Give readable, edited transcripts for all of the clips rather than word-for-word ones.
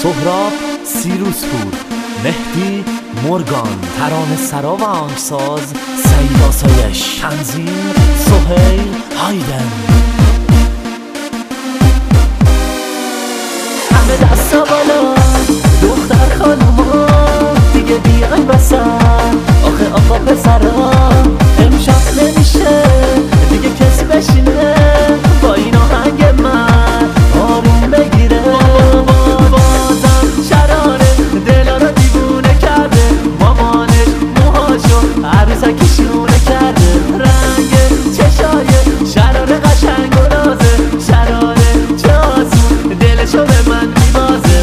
سهراب سیروسپور، مهدی مورگان، ترانه سرا و آهنگساز سعید آسایش، تنظیم سهیل هایدن. همه دستا بالا دختر خانوما دیگه بیاین بسن، آخه آقا پسرا امشب نمیشه دیگه کسی بشینه با این آهنگ من آروم بگیره. بازم شراره دلا رو دیوونه کرده، مامانش موهاشو عروسکی شونه کرده، رنگ چشای شراره قشنگ و نازه، شراره چه آسون دلشو به من میبازه.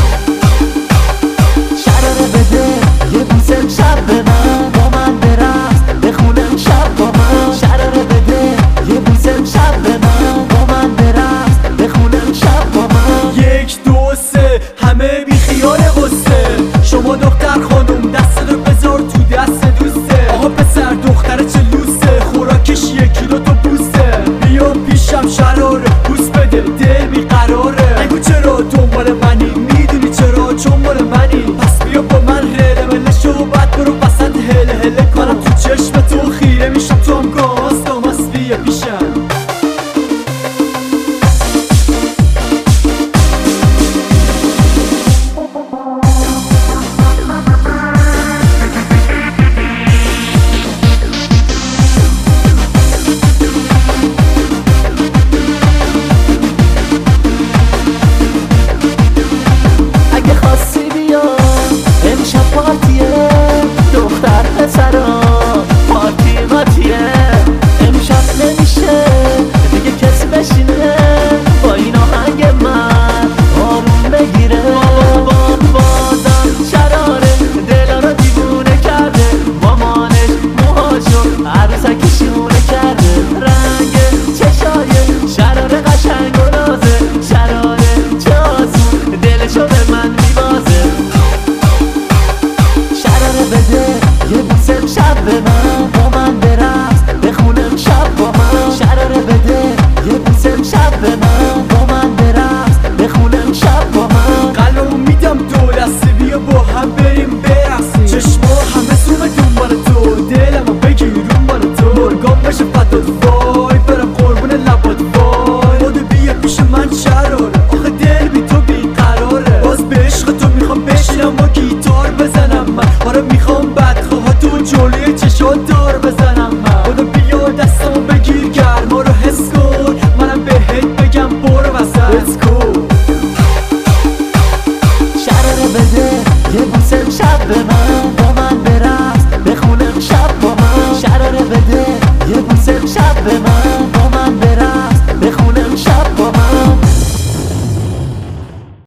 شراره بده یه بوسه امشب به من، با من برقص بخونه امشب با من. شراره بده یه بوسه امشب به من، با من برقص بخونه امشب با من. 1 2 3 همه بی خیال غصه، شما دختر خانم دستتو بذار تو دست دوسته. آقا پسر دختر چه لوسه، خوراکش 1 کیلو تو بوسه. بیا پیشم شراره بوس بده دل بیقراره، نگو چرا دنبال منی، میدونی چرا چون مال منی. پس بیا با من هله مله شو بعد برو بسط هله هله کنم تو چشم تو خیره میشم، تو هم گاز بیا پیشم. پارتیه دختر پسرا پارتی ماتیه، امشب نمیشه دیگه کسی بشینه با این آهنگ من آروم بگیره. بازم شراره دلا رو دیوونه کرده، مامانش موهاشو عروسکی شونه کرده، رنگ چشای شراره قشنگ و نازه، شراره چه آسون دلشو به من میبازه. بده یه بوسه امشب به من، با من برقص بخونه امشب با من. شراره بده یه بوسه امشب به من، با من برقص بخونه امشب با من. قلبمو میدم دو دسته بیا با هم بریم برقصیم، چشما همه سوم دنبال تو، دلمو بگیر اون مال تو. مورگان بشه فتات وای برم قربون لبات وای، بودو بیا پیش من شراره آخه دل بی تو بیقراره. باز به عشق تو میخوام بشینم با گیتار بزنم من، آره میخوام بدخواه تو جلوی چشات دار بزنم من. بودو بیا دستمو بگیر گرما رو حس کن، منم بهت بگم برو وسط کن. شراره بده یه بوسه امشب به من،